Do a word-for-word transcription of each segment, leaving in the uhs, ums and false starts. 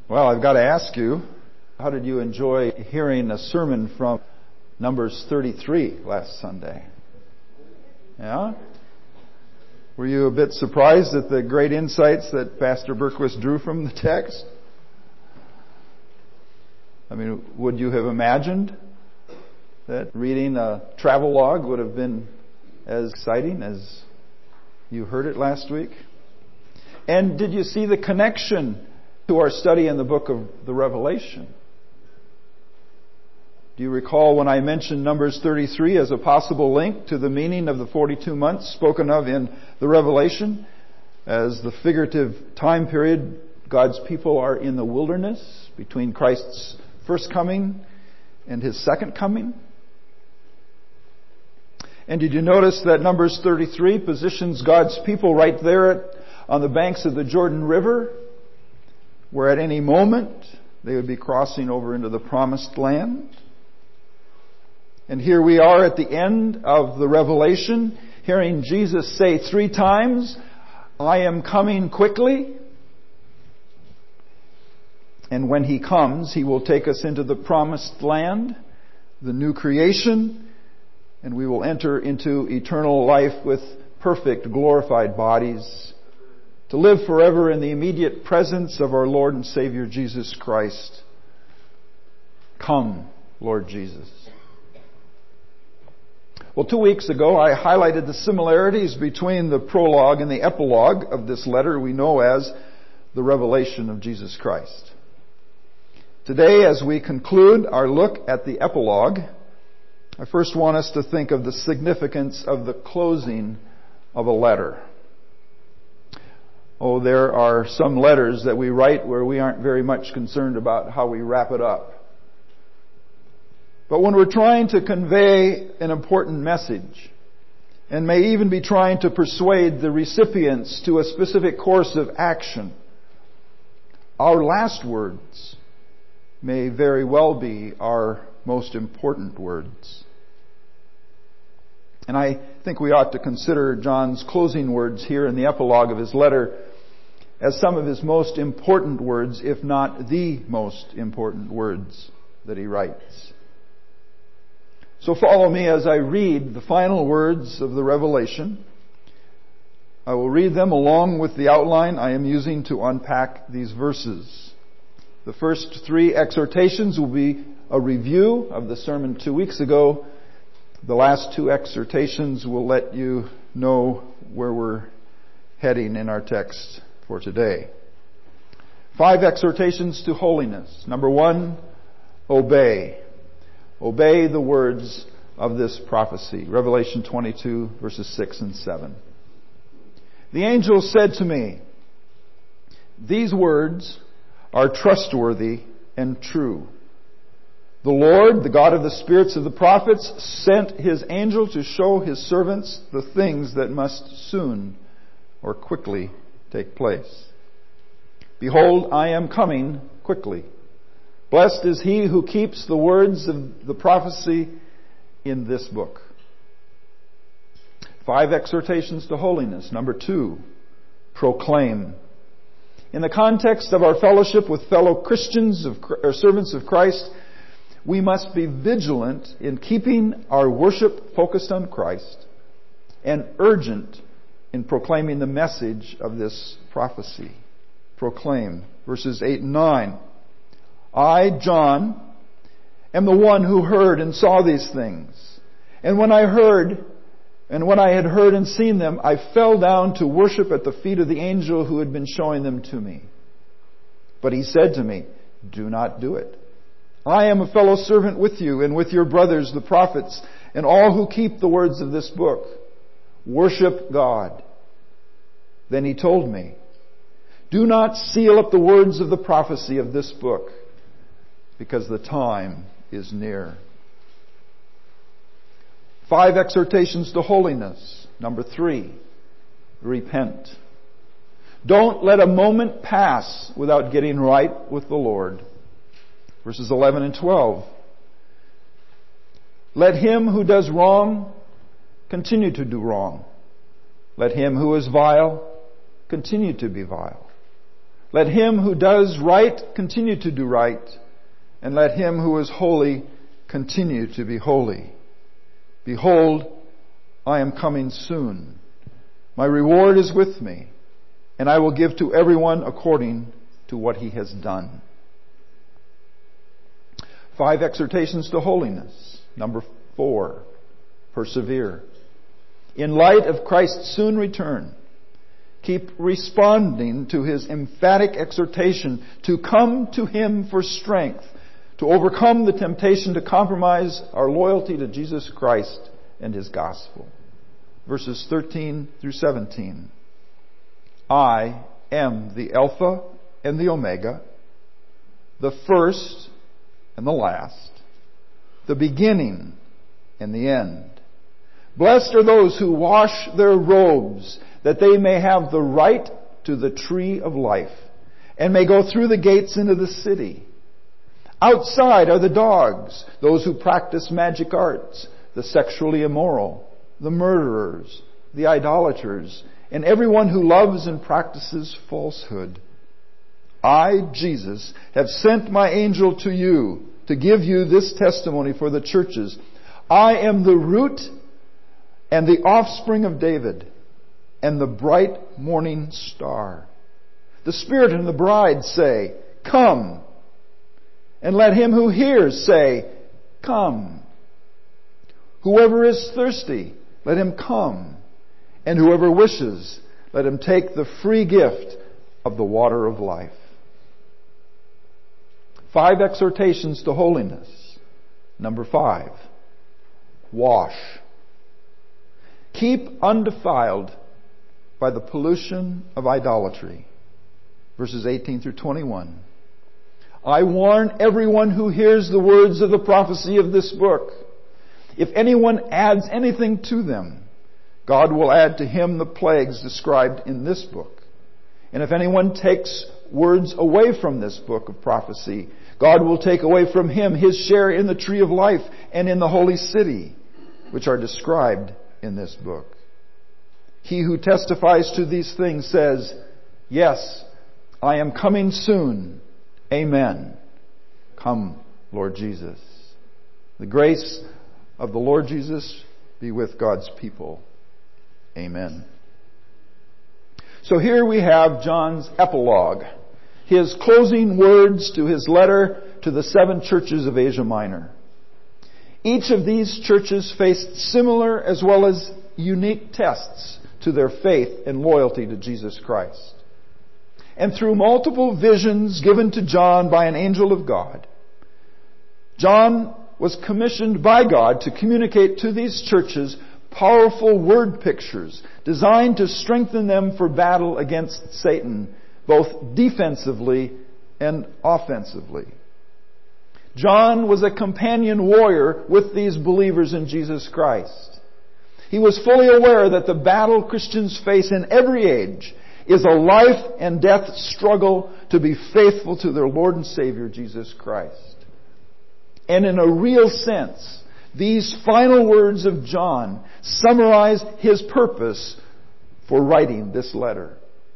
Well, I've got to ask you, how did you enjoy hearing a sermon from Numbers thirty-three last Sunday? Yeah? Were you a bit surprised at the great insights that Pastor Berquist drew from the text? I mean, would you have imagined that reading a travelogue would have been as exciting as you heard it last week? And did you see the connection to our study in the book of the Revelation? Do you recall when I mentioned Numbers thirty-three as a possible link to the meaning of the forty-two months spoken of in the Revelation as the figurative time period God's people are in the wilderness between Christ's first coming and His second coming? And did you notice that Numbers thirty-three positions God's people right there at, on the banks of the Jordan River, where at any moment they would be crossing over into the promised land? And here we are at the end of the Revelation, hearing Jesus say three times, "I am coming quickly." And when He comes, He will take us into the promised land, the new creation, and we will enter into eternal life with perfect, glorified bodies, to live forever in the immediate presence of our Lord and Savior Jesus Christ. Come, Lord Jesus. Well, two weeks ago I highlighted the similarities between the prologue and the epilogue of this letter we know as the revelation of Jesus Christ. Today, as we conclude our look at the epilogue, I first want us to think of the significance of the closing of a letter. Oh, there are some letters that we write where we aren't very much concerned about how we wrap it up. But when we're trying to convey an important message, and may even be trying to persuade the recipients to a specific course of action, our last words may very well be our most important words. And I think we ought to consider John's closing words here in the epilogue of his letter as some of his most important words, if not the most important words that he writes. So follow me as I read the final words of the Revelation. I will read them along with the outline I am using to unpack these verses. The first three exhortations will be a review of the sermon two weeks ago. The last two exhortations will let you know where we're heading in our text for today. Five exhortations to holiness. Number one, obey. Obey the words of this prophecy. Revelation twenty-two, verses six and seven. The angel said to me, "These words are trustworthy and true. The Lord, the God of the spirits of the prophets, sent His angel to show His servants the things that must soon or quickly take place. Behold, I am coming quickly. Blessed is he who keeps the words of the prophecy in this book." Five exhortations to holiness. Number two, proclaim. In the context of our fellowship with fellow Christians of, or servants of Christ, we must be vigilant in keeping our worship focused on Christ and urgent in proclaiming the message of this prophecy. Proclaim. Verses eight and nine. I, John, am the one who heard and saw these things. And when I heard, and when I had heard and seen them, I fell down to worship at the feet of the angel who had been showing them to me. But he said to me, "Do not do it. I am a fellow servant with you and with your brothers, the prophets, and all who keep the words of this book. Worship God." Then he told me, "Do not seal up the words of the prophecy of this book, because the time is near." Five exhortations to holiness. Number three, repent. Don't let a moment pass without getting right with the Lord. Verses eleven and twelve. Let him who does wrong continue to do wrong. Let him who is vile continue to be vile. Let him who does right continue to do right, and let him who is holy continue to be holy. Behold, I am coming soon. My reward is with me, and I will give to everyone according to what he has done. Five exhortations to holiness. Number four, persevere. In light of Christ's soon return, keep responding to his emphatic exhortation to come to him for strength, to overcome the temptation to compromise our loyalty to Jesus Christ and his gospel. Verses thirteen through seventeen. I am the Alpha and the Omega, the first and the last, the beginning and the end. Blessed are those who wash their robes, that they may have the right to the tree of life, and may go through the gates into the city. Outside are the dogs, those who practice magic arts, the sexually immoral, the murderers, the idolaters, and everyone who loves and practices falsehood. I, Jesus, have sent my angel to you to give you this testimony for the churches. I am the root and the offspring of David, and the bright morning star. The Spirit and the bride say, Come. And let him who hears say, Come. Whoever is thirsty, let him come. And whoever wishes, let him take the free gift of the water of life. Five exhortations to holiness. Number five, wash. Keep undefiled by the pollution of idolatry. Verses eighteen through twenty-one. I warn everyone who hears the words of the prophecy of this book. If anyone adds anything to them, God will add to him the plagues described in this book. And if anyone takes words away from this book of prophecy, God will take away from him his share in the tree of life and in the holy city, which are described in this book. He who testifies to these things says, Yes, I am coming soon. Amen. Come, Lord Jesus. The grace of the Lord Jesus be with God's people. Amen. So here we have John's epilogue, his closing words to his letter to the seven churches of Asia Minor. Each of these churches faced similar as well as unique tests to their faith and loyalty to Jesus Christ. And through multiple visions given to John by an angel of God, John was commissioned by God to communicate to these churches powerful word pictures designed to strengthen them for battle against Satan, both defensively and offensively. John was a companion warrior with these believers in Jesus Christ. He was fully aware that the battle Christians face in every age is a life and death struggle to be faithful to their Lord and Savior, Jesus Christ. And in a real sense, these final words of John summarize his purpose for writing this letter.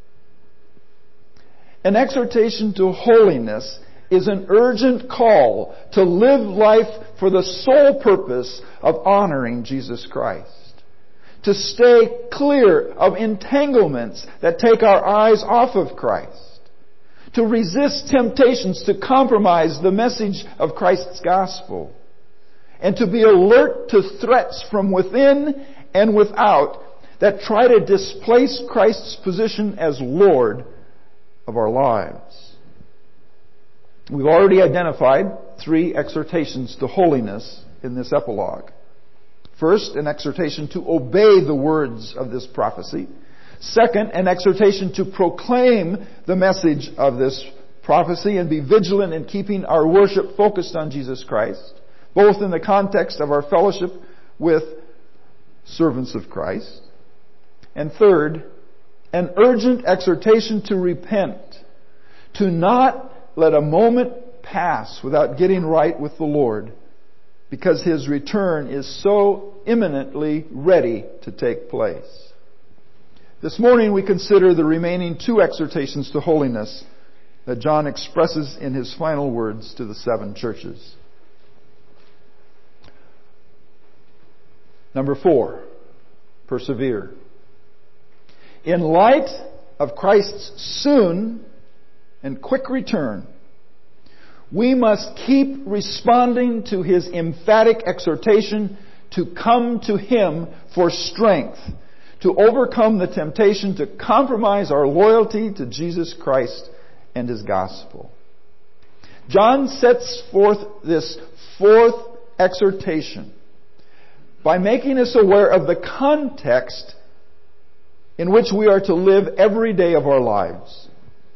An exhortation to holiness is an urgent call to live life for the sole purpose of honoring Jesus Christ. To stay clear of entanglements that take our eyes off of Christ. To resist temptations to compromise the message of Christ's gospel. And to be alert to threats from within and without that try to displace Christ's position as Lord of our lives. We've already identified three exhortations to holiness in this epilogue. First, an exhortation to obey the words of this prophecy. Second, an exhortation to proclaim the message of this prophecy and be vigilant in keeping our worship focused on Jesus Christ, both in the context of our fellowship with servants of Christ. And third, an urgent exhortation to repent, to not let a moment pass without getting right with the Lord, because His return is so imminently ready to take place. This morning we consider the remaining two exhortations to holiness that John expresses in his final words to the seven churches. Number four, persevere. In light of Christ's soon and quick return, we must keep responding to His emphatic exhortation to come to Him for strength, to overcome the temptation to compromise our loyalty to Jesus Christ and His gospel. John sets forth this fourth exhortation by making us aware of the context in which we are to live every day of our lives.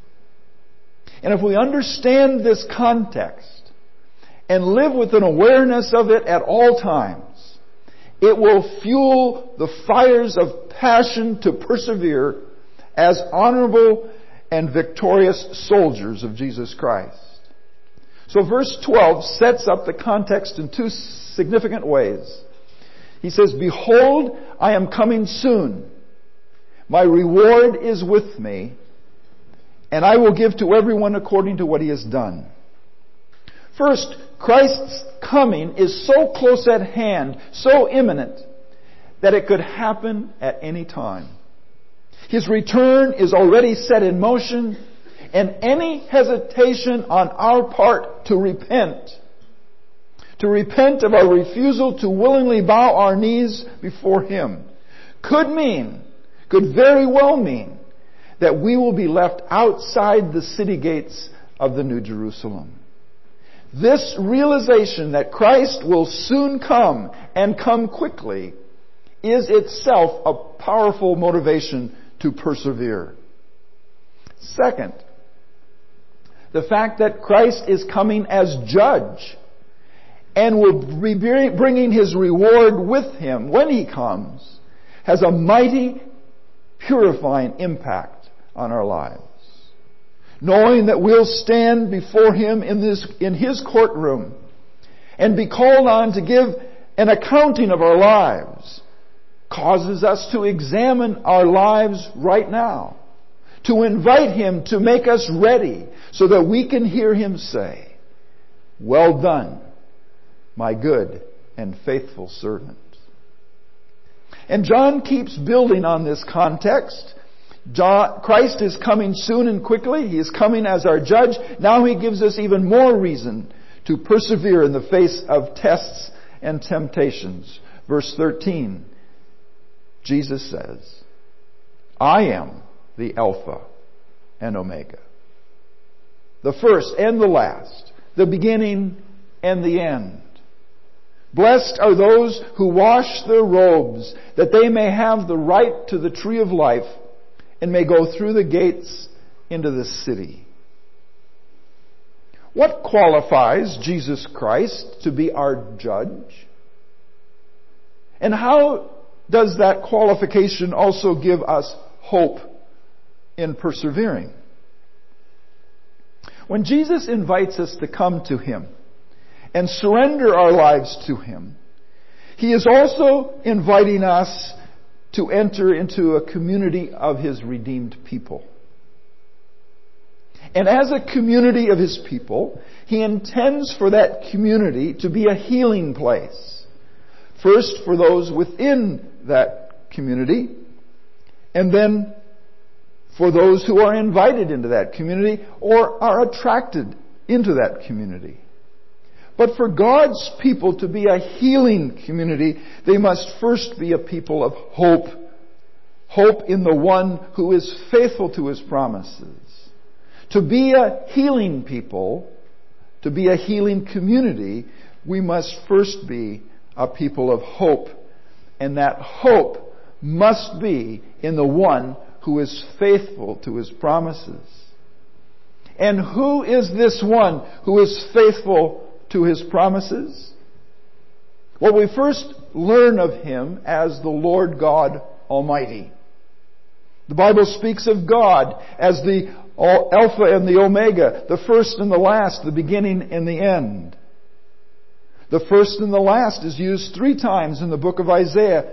And if we understand this context and live with an awareness of it at all times, it will fuel the fires of passion to persevere as honorable and victorious soldiers of Jesus Christ. So verse twelve sets up the context in two significant ways. He says, "Behold, I am coming soon. My reward is with me, and I will give to everyone according to what he has done." First, Christ's coming is so close at hand, so imminent, that it could happen at any time. His return is already set in motion, and any hesitation on our part to repent, to repent of our refusal to willingly bow our knees before Him, could mean, could very well mean, that we will be left outside the city gates of the New Jerusalem. This realization that Christ will soon come and come quickly is itself a powerful motivation to persevere. Second, the fact that Christ is coming as judge and will be bringing His reward with Him when He comes has a mighty purifying impact on our lives. Knowing that we'll stand before Him in this, in His courtroom and be called on to give an accounting of our lives causes us to examine our lives right now, to invite Him to make us ready so that we can hear Him say, "Well done, my good and faithful servant." And John keeps building on this context. John, Christ is coming soon and quickly. He is coming as our judge. Now He gives us even more reason to persevere in the face of tests and temptations. Verse thirteen, Jesus says, "I am the Alpha and Omega, the first and the last, the beginning and the end. Blessed are those who wash their robes, that they may have the right to the tree of life and may go through the gates into the city." What qualifies Jesus Christ to be our judge? And how does that qualification also give us hope in persevering? When Jesus invites us to come to Him and surrender our lives to Him, He is also inviting us to enter into a community of His redeemed people. And as a community of His people, He intends for that community to be a healing place. First for those within that community, and then for those who are invited into that community or are attracted into that community. But for God's people to be a healing community, they must first be a people of hope. Hope in the One who is faithful to His promises. To be a healing people, to be a healing community, we must first be a people of hope. And that hope must be in the One who is faithful to His promises. And who is this One who is faithful to His promises? Well, we first learn of Him as the Lord God Almighty. The Bible speaks of God as the Alpha and the Omega, the first and the last, the beginning and the end. The first and the last is used three times in the book of Isaiah,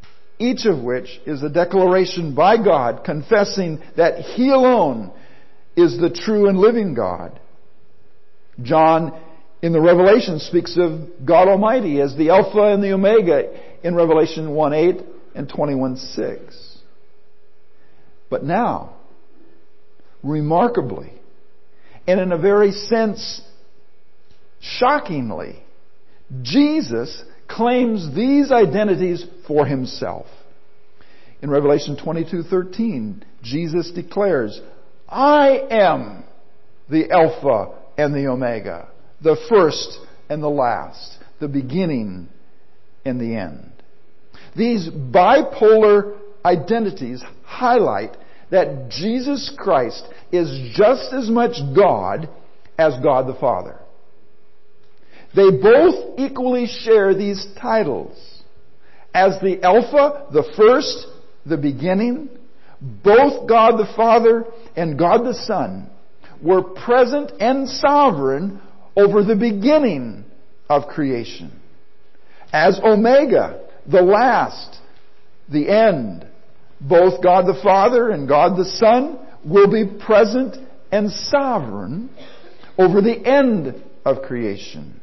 each of which is a declaration by God confessing that He alone is the true and living God. John in the Revelation speaks of God Almighty as the Alpha and the Omega in Revelation one eight and twenty-one six. But now, remarkably, and in a very sense, shockingly, Jesus claims these identities for himself. In Revelation twenty-two thirteen, Jesus declares, I am the Alpha and the Omega, the first and the last, the beginning and the end. These bipolar identities highlight that Jesus Christ is just as much God as God the Father. They both equally share these titles. As the Alpha, the first, the beginning, both God the Father and God the Son were present and sovereign over the beginning of creation. As Omega, the last, the end, both God the Father and God the Son will be present and sovereign over the end of creation.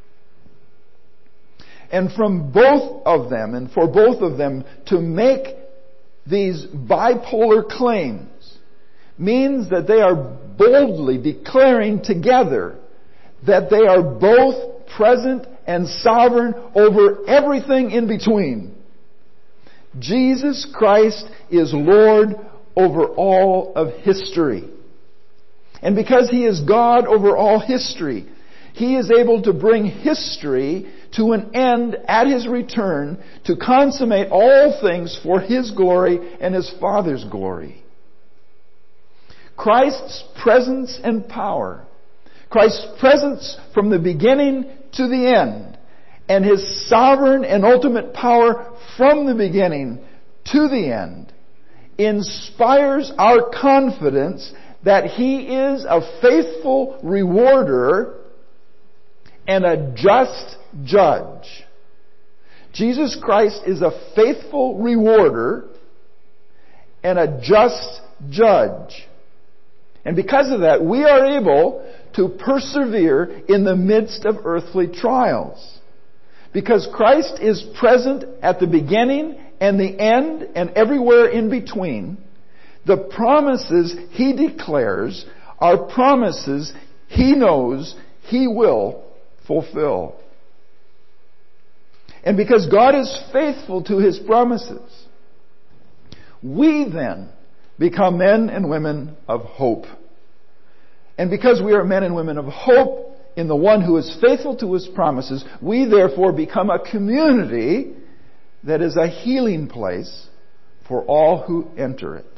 And from both of them, and for both of them to make these bipolar claims, means that they are boldly declaring together that they are both present and sovereign over everything in between. Jesus Christ is Lord over all of history. And because He is God over all history, He is able to bring history to an end at His return to consummate all things for His glory and His Father's glory. Christ's presence and power, Christ's presence from the beginning to the end, and His sovereign and ultimate power from the beginning to the end, inspires our confidence that He is a faithful rewarder and a just judge. Jesus Christ is a faithful rewarder and a just judge. And because of that, we are able to persevere in the midst of earthly trials. Because Christ is present at the beginning and the end and everywhere in between, the promises He declares are promises He knows He will fulfill. And because God is faithful to His promises, we then become men and women of hope. And because we are men and women of hope in the one who is faithful to His promises, we therefore become a community that is a healing place for all who enter it.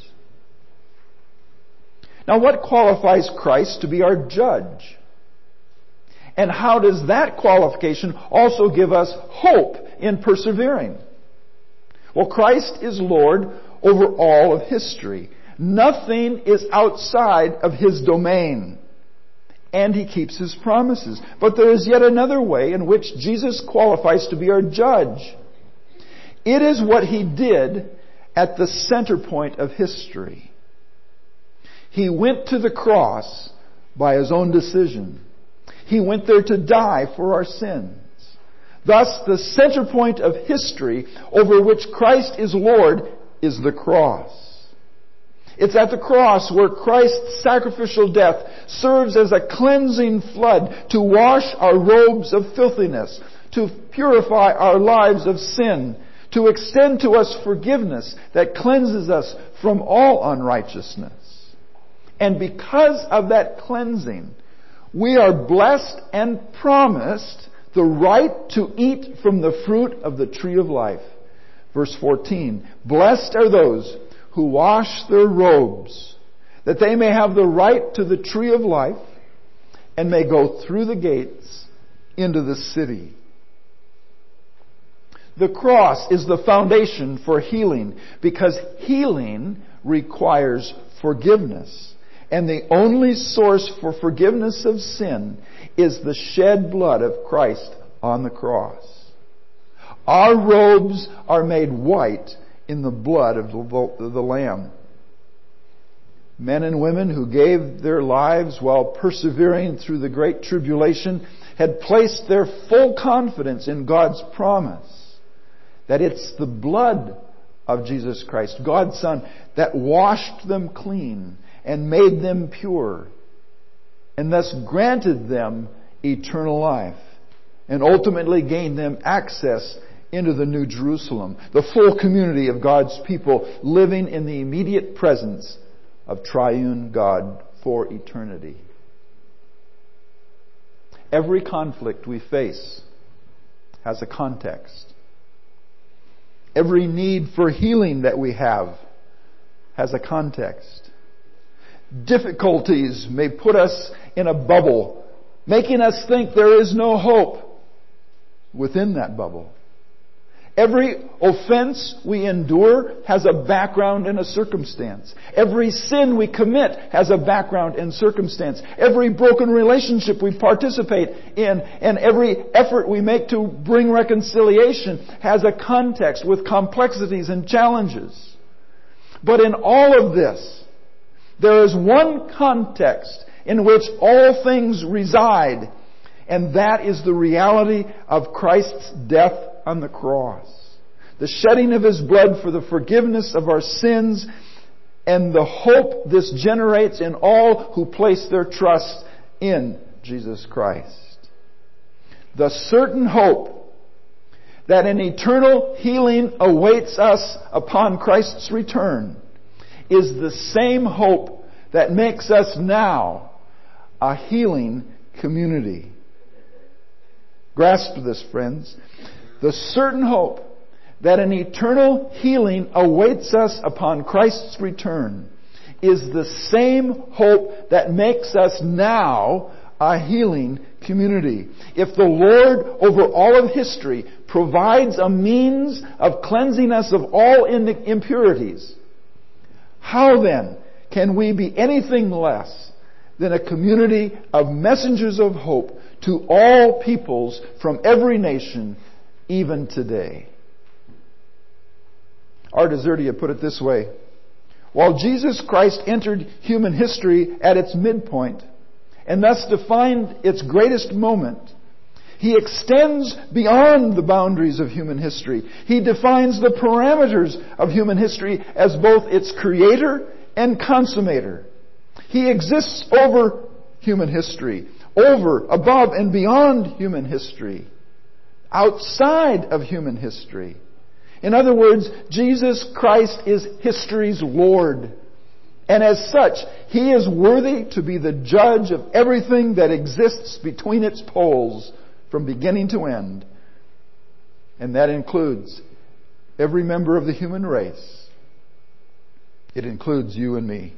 Now, what qualifies Christ to be our judge? And how does that qualification also give us hope in persevering? Well, Christ is Lord over all of history. Nothing is outside of His domain. And He keeps His promises. But there is yet another way in which Jesus qualifies to be our judge. It is what He did at the center point of history. He went to the cross by His own decision. He went there to die for our sins. Thus, the center point of history over which Christ is Lord is the cross. It's at the cross where Christ's sacrificial death serves as a cleansing flood to wash our robes of filthiness, to purify our lives of sin, to extend to us forgiveness that cleanses us from all unrighteousness. And because of that cleansing, we are blessed and promised the right to eat from the fruit of the tree of life. Verse fourteen, blessed are those who wash their robes, that they may have the right to the tree of life and may go through the gates into the city. The cross is the foundation for healing because healing requires forgiveness. And the only source for forgiveness of sin is the shed blood of Christ on the cross. Our robes are made white in the blood of the, the Lamb. Men and women who gave their lives while persevering through the great tribulation had placed their full confidence in God's promise that it's the blood of Jesus Christ, God's Son, that washed them clean and made them pure, and thus granted them eternal life, and ultimately gained them access into the New Jerusalem, the full community of God's people living in the immediate presence of triune God for eternity. Every conflict we face has a context. Every need for healing that we have has a context. Difficulties may put us in a bubble, making us think there is no hope within that bubble. Every offense we endure has a background and a circumstance. Every sin we commit has a background and circumstance. Every broken relationship we participate in and every effort we make to bring reconciliation has a context with complexities and challenges. But in all of this, there is one context in which all things reside, and that is the reality of Christ's death on the cross. The shedding of His blood for the forgiveness of our sins, and the hope this generates in all who place their trust in Jesus Christ. The certain hope that an eternal healing awaits us upon Christ's return is the same hope that makes us now a healing community. Grasp this, friends. The certain hope that an eternal healing awaits us upon Christ's return is the same hope that makes us now a healing community. If the Lord over all of history provides a means of cleansing us of all impurities, how then can we be anything less than a community of messengers of hope to all peoples from every nation, even today? R. Desertia put it this way: while Jesus Christ entered human history at its midpoint, and thus defined its greatest moment, He extends beyond the boundaries of human history. He defines the parameters of human history as both its creator and consummator. He exists over human history, over, above, and beyond human history, outside of human history. In other words, Jesus Christ is history's Lord. And as such, He is worthy to be the judge of everything that exists between its poles from beginning to end. And that includes every member of the human race. It includes you and me.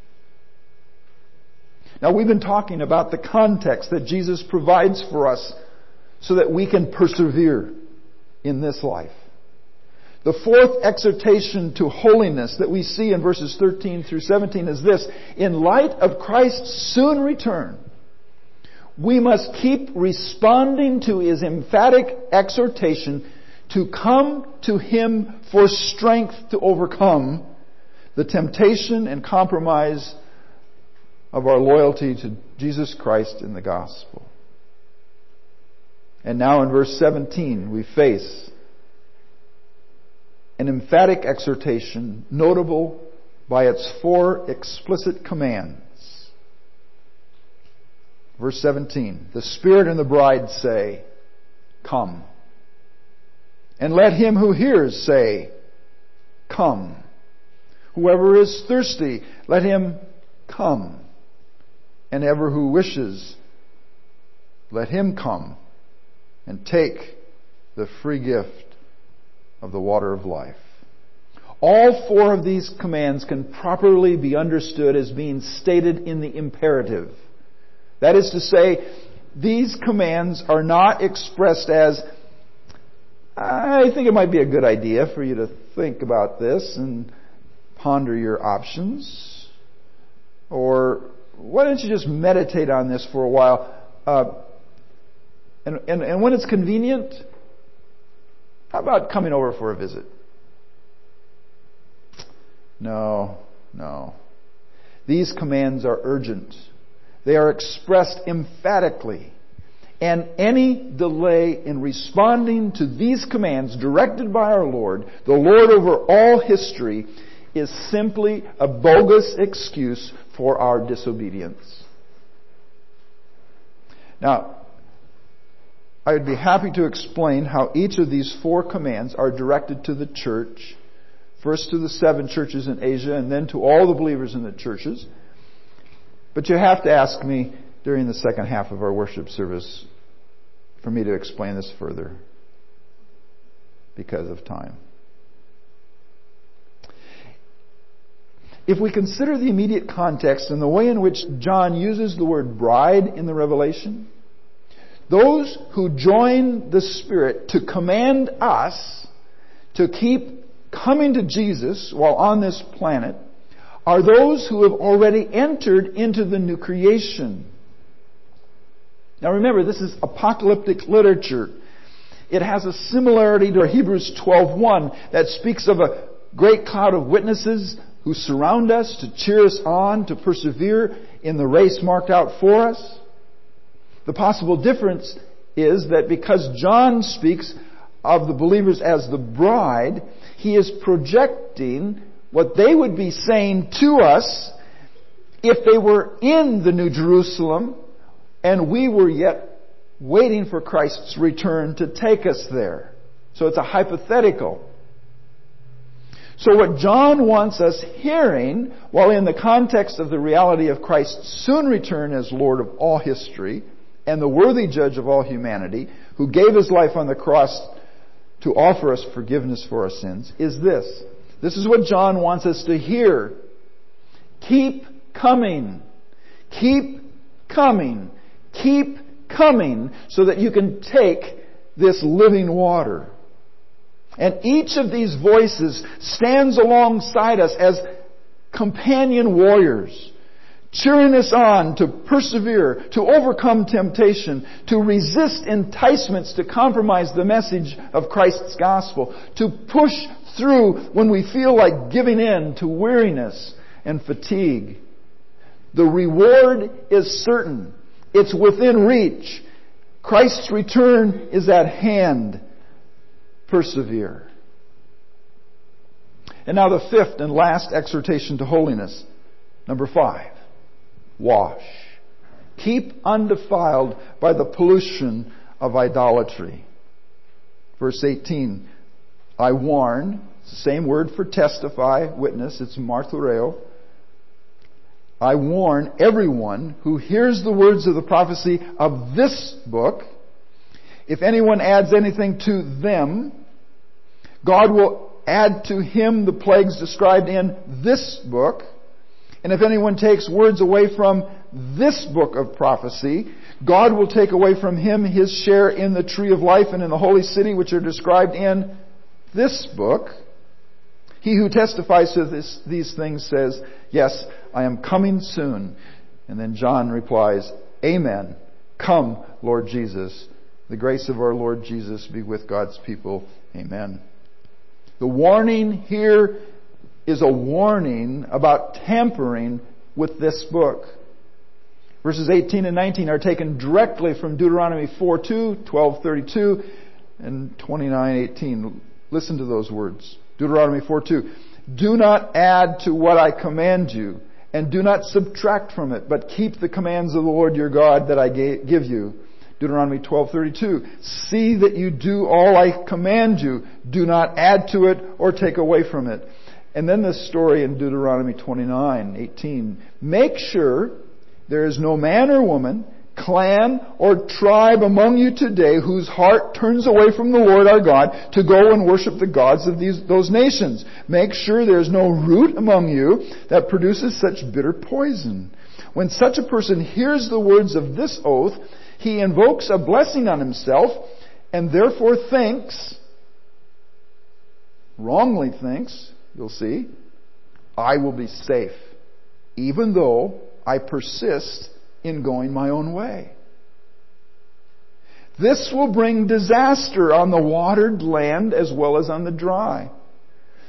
Now, we've been talking about the context that Jesus provides for us so that we can persevere in this life. The fourth exhortation to holiness that we see in verses thirteen through seventeen is this: in light of Christ's soon return, we must keep responding to His emphatic exhortation to come to Him for strength to overcome the temptation and compromise of our loyalty to Jesus Christ in the gospel. And now in verse seventeen, we face an emphatic exhortation notable by its four explicit commands. Verse seventeen, the Spirit and the bride say, "Come." And let him who hears say, "Come." Whoever is thirsty, let him come. And ever who wishes, let him come and take the free gift of the water of life. All four of these commands can properly be understood as being stated in the imperative. That is to say, these commands are not expressed as, "I think it might be a good idea for you to think about this and ponder your options," or "Why don't you just meditate on this for a while? Uh, and, and, and when it's convenient, how about coming over for a visit?" No, no. These commands are urgent. They are expressed emphatically. And any delay in responding to these commands directed by our Lord, the Lord over all history, is simply a bogus excuse for our disobedience. Now, I would be happy to explain how each of these four commands are directed to the church. First to the seven churches in Asia, and then to all the believers in the churches. But you have to ask me during the second half of our worship service for me to explain this further because of time. If we consider the immediate context and the way in which John uses the word bride in the Revelation, those who join the Spirit to command us to keep coming to Jesus while on this planet are those who have already entered into the new creation. Now remember, this is apocalyptic literature. It has a similarity to Hebrews twelve one that speaks of a great cloud of witnesses who surround us to cheer us on to persevere in the race marked out for us. The possible difference is that because John speaks of the believers as the bride, he is projecting what they would be saying to us if they were in the New Jerusalem and we were yet waiting for Christ's return to take us there. So it's a hypothetical. So what John wants us hearing, while in the context of the reality of Christ's soon return as Lord of all history and the worthy judge of all humanity, who gave His life on the cross to offer us forgiveness for our sins, is this. This is what John wants us to hear. Keep coming. Keep coming. Keep coming so that you can take this living water. And each of these voices stands alongside us as companion warriors, cheering us on to persevere, to overcome temptation, to resist enticements to compromise the message of Christ's gospel, to push through when we feel like giving in to weariness and fatigue. The reward is certain. It's within reach. Christ's return is at hand. Persevere. And now the fifth and last exhortation to holiness. Number five. Wash. Keep undefiled by the pollution of idolatry. Verse eighteen. I warn, it's the same word for testify, witness, it's marthureo. I warn everyone who hears the words of the prophecy of this book, if anyone adds anything to them, God will add to him the plagues described in this book. And if anyone takes words away from this book of prophecy, God will take away from him his share in the tree of life and in the holy city which are described in this book. He who testifies to this, these things says, yes, I am coming soon. And then John replies, Amen. Come, Lord Jesus. The grace of our Lord Jesus be with God's people. Amen. The warning here is a warning about tampering with this book. Verses eighteen and nineteen are taken directly from Deuteronomy four two, twelve thirty-two, and twenty-nine eighteen. Listen to those words. Deuteronomy four two. Do not add to what I command you, and do not subtract from it, but keep the commands of the Lord your God that I give you. Deuteronomy twelve thirty-two. See that you do all I command you. Do not add to it or take away from it. And then this story in Deuteronomy twenty-nine eighteen. Make sure there is no man or woman, clan or tribe among you today whose heart turns away from the Lord our God to go and worship the gods of these those nations. Make sure there is no root among you that produces such bitter poison. When such a person hears the words of this oath, he invokes a blessing on himself and therefore thinks, wrongly thinks, you'll see, I will be safe, even though I persist in going my own way. This will bring disaster on the watered land as well as on the dry.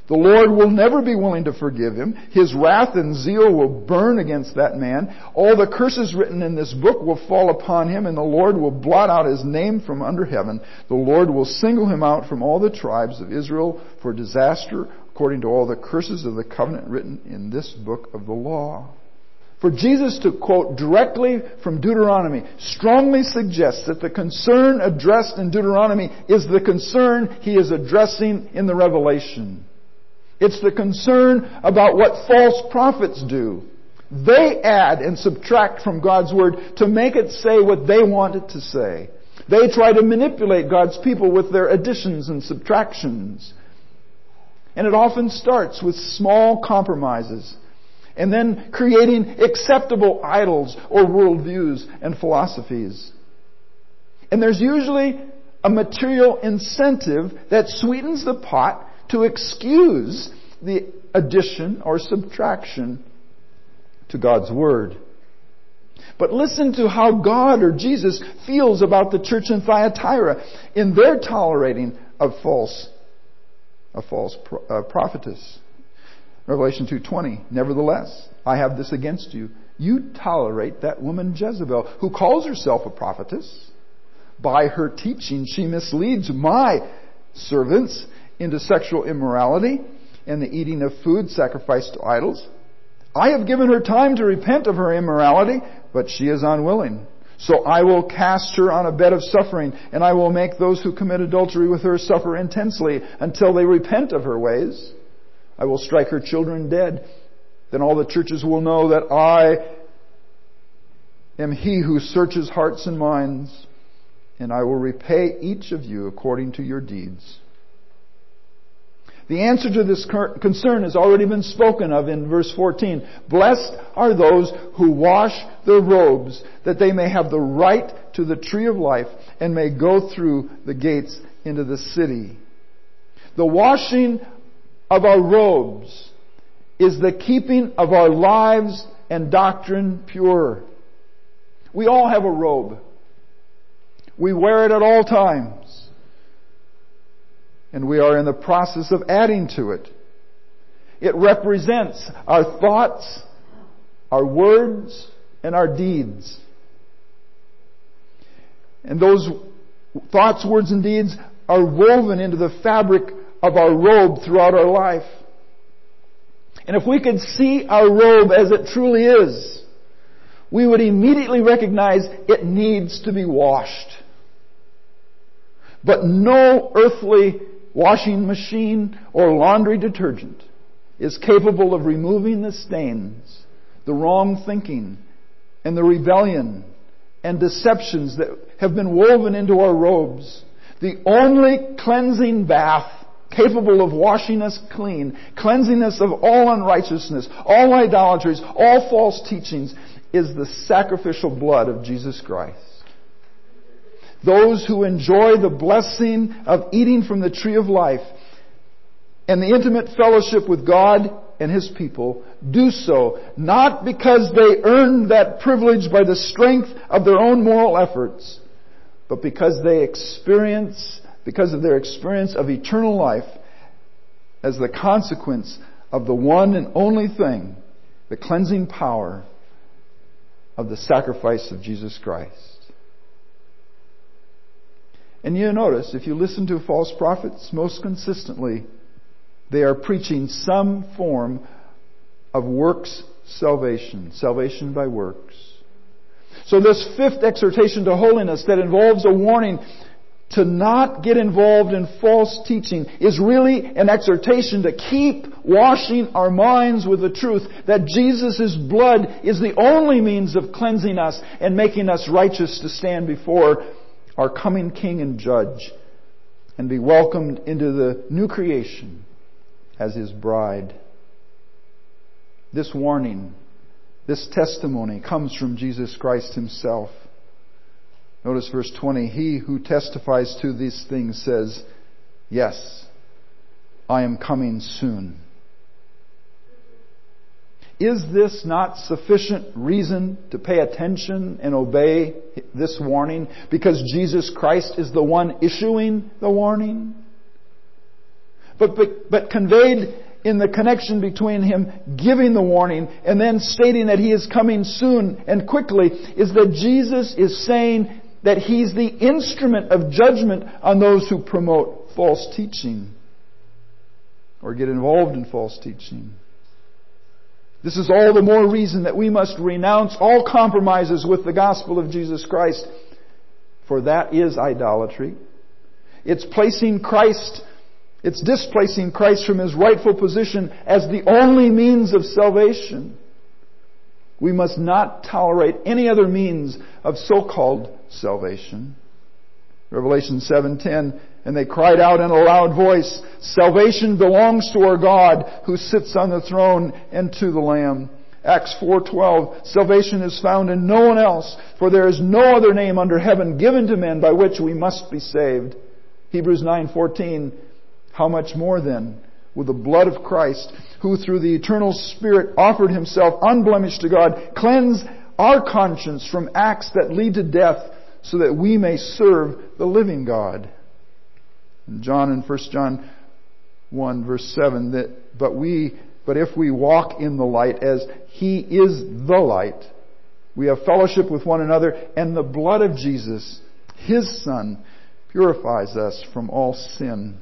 The Lord will never be willing to forgive him. His wrath and zeal will burn against that man. All the curses written in this book will fall upon him, and the Lord will blot out his name from under heaven. The Lord will single him out from all the tribes of Israel for disaster, according to all the curses of the covenant written in this book of the law. For Jesus to quote directly from Deuteronomy strongly suggests that the concern addressed in Deuteronomy is the concern he is addressing in the Revelation. It's the concern about what false prophets do. They add and subtract from God's Word to make it say what they want it to say. They try to manipulate God's people with their additions and subtractions. And it often starts with small compromises, and then creating acceptable idols or worldviews and philosophies. And there's usually a material incentive that sweetens the pot to excuse the addition or subtraction to God's Word. But listen to how God or Jesus feels about the church in Thyatira in their tolerating of false, a false uh, prophetess. Revelation two twenty, nevertheless, I have this against you. You tolerate that woman Jezebel, who calls herself a prophetess. By her teaching, she misleads my servants into sexual immorality and the eating of food sacrificed to idols. I have given her time to repent of her immorality, but she is unwilling. So I will cast her on a bed of suffering, and I will make those who commit adultery with her suffer intensely until they repent of her ways. I will strike her children dead. Then all the churches will know that I am He who searches hearts and minds, and I will repay each of you according to your deeds. The answer to this concern has already been spoken of in verse fourteen. Blessed are those who wash their robes, that they may have the right to the tree of life and may go through the gates into the city. The washing of our robes is the keeping of our lives and doctrine pure. We all have a robe. We wear it at all times. And we are in the process of adding to it. It represents our thoughts, our words, and our deeds. And those thoughts, words, and deeds are woven into the fabric of our robe throughout our life. And if we could see our robe as it truly is, we would immediately recognize it needs to be washed. But no earthly washing machine or laundry detergent is capable of removing the stains, the wrong thinking, and the rebellion and deceptions that have been woven into our robes. The only cleansing bath capable of washing us clean, cleansing us of all unrighteousness, all idolatries, all false teachings, is the sacrificial blood of Jesus Christ. Those who enjoy the blessing of eating from the tree of life and the intimate fellowship with God and His people do so not because they earned that privilege by the strength of their own moral efforts, but because they experience, because of their experience of eternal life as the consequence of the one and only thing, the cleansing power of the sacrifice of Jesus Christ. And you notice, if you listen to false prophets, most consistently, they are preaching some form of works salvation, salvation by works. So this fifth exhortation to holiness that involves a warning to not get involved in false teaching is really an exhortation to keep washing our minds with the truth that Jesus' blood is the only means of cleansing us and making us righteous to stand before our coming King and Judge and be welcomed into the new creation as His bride. This warning, this testimony comes from Jesus Christ Himself. Notice verse twenty. He who testifies to these things says, "Yes, I am coming soon." Is this not sufficient reason to pay attention and obey this warning? Because Jesus Christ is the one issuing the warning? but, but, but conveyed in the connection between Him giving the warning and then stating that He is coming soon and quickly, is that Jesus is saying that He's the instrument of judgment on those who promote false teaching or get involved in false teaching. This is all the more reason that we must renounce all compromises with the gospel of Jesus Christ, for that is idolatry. It's placing Christ, it's displacing Christ from His rightful position as the only means of salvation. We must not tolerate any other means of so-called salvation. Revelation seven ten, and they cried out in a loud voice, "Salvation belongs to our God who sits on the throne and to the Lamb." Acts four twelve, salvation is found in no one else, for there is no other name under heaven given to men by which we must be saved. Hebrews nine fourteen, how much more then will the blood of Christ, who through the eternal Spirit offered Himself unblemished to God, cleanse our conscience from acts that lead to death, so that we may serve the living God. And John in First John one verse seven, that but we but if we walk in the light as He is the light, we have fellowship with one another, and the blood of Jesus, His Son, purifies us from all sin.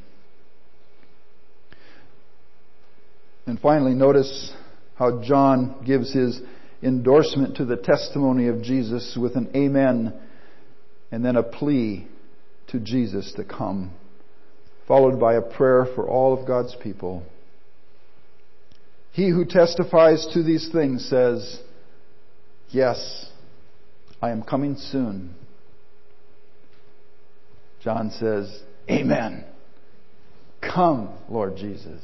And finally, notice how John gives his endorsement to the testimony of Jesus with an amen and then a plea to Jesus to come, followed by a prayer for all of God's people. He who testifies to these things says, "Yes, I am coming soon." John says, "Amen. Come, Lord Jesus."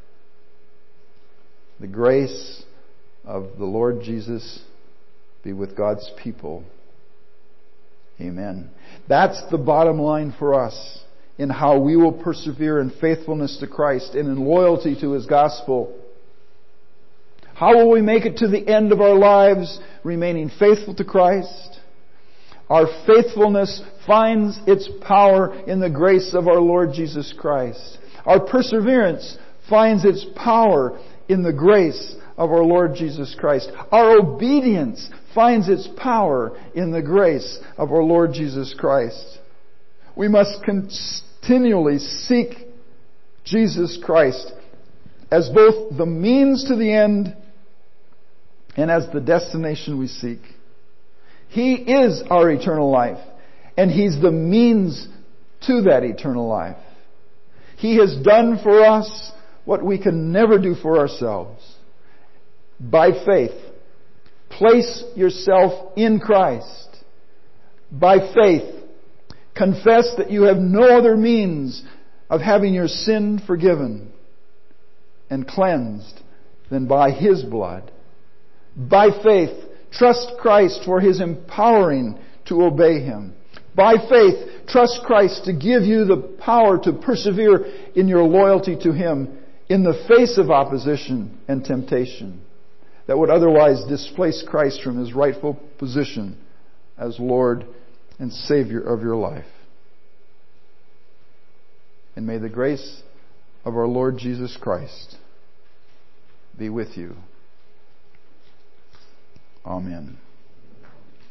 The grace of the Lord Jesus be with God's people. Amen. That's the bottom line for us in how we will persevere in faithfulness to Christ and in loyalty to His gospel. How will we make it to the end of our lives remaining faithful to Christ? Our faithfulness finds its power in the grace of our Lord Jesus Christ. Our perseverance finds its power in the grace of our Lord Jesus Christ. Our obedience finds its power in the grace of our Lord Jesus Christ. We must continually seek Jesus Christ as both the means to the end and as the destination we seek. He is our eternal life, and He's the means to that eternal life. He has done for us what we can never do for ourselves. By faith, place yourself in Christ. By faith, confess that you have no other means of having your sin forgiven and cleansed than by His blood. By faith, trust Christ for His empowering to obey Him. By faith, trust Christ to give you the power to persevere in your loyalty to Him in the face of opposition and temptation that would otherwise displace Christ from His rightful position as Lord and Savior of your life. And may the grace of our Lord Jesus Christ be with you. Amen.